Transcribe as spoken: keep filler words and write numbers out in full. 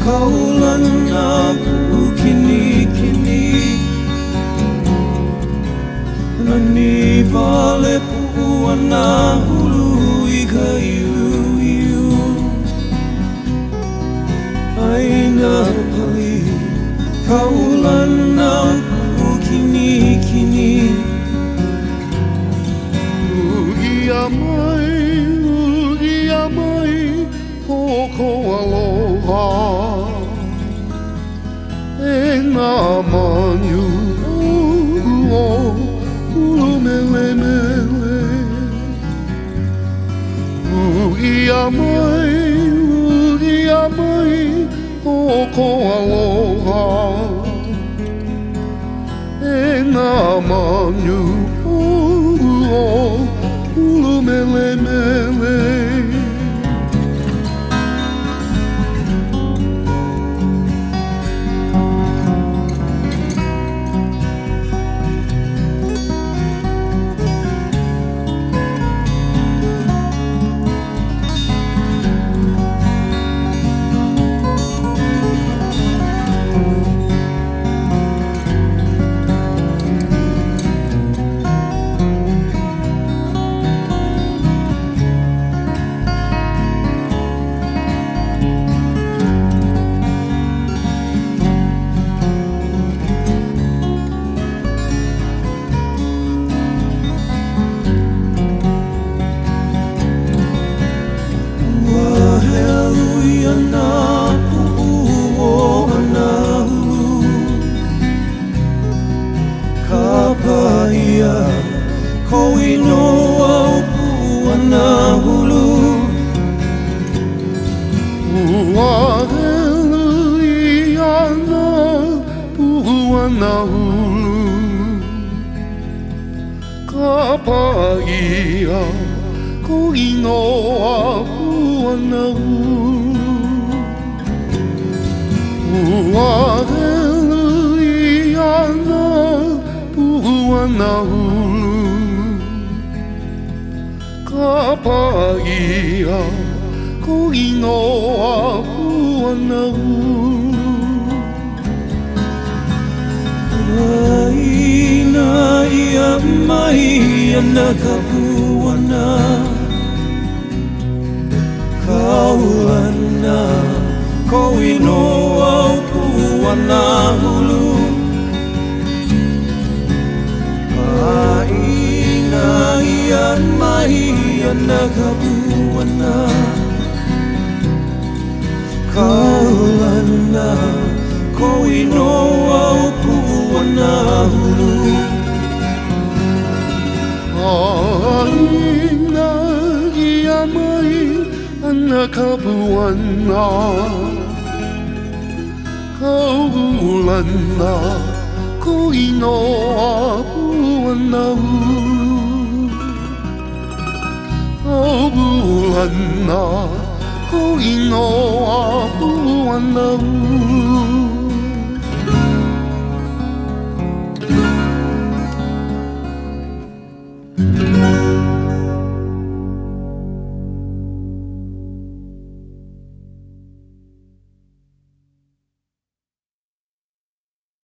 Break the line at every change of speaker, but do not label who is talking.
kaulana ukini kini nani vale puana hulu ika iu iu aina pali kaulana ukini kini
Ugia mai, ugia mai, koko aloha E ngā manu o ulu mele mele Ugia mai, ugia mai, koko aloha E ngā manu o ulu mele mele
Ko inoa upuana hulu
Ua helu i ana puana hulu Ka paia ko inoa puana hulu Ua helu i ana puana hulu Ka paia ko inoa puana hulu
Aina ia mai ana ka puana Kaulana ko inoa puana hulu Aina ia mai ana ka puana Kaulana ko inoa puana hulu
Aina ia mai ana ka puana Kaulana ko inoa puana hulu Kaulana ko inoa puana hulu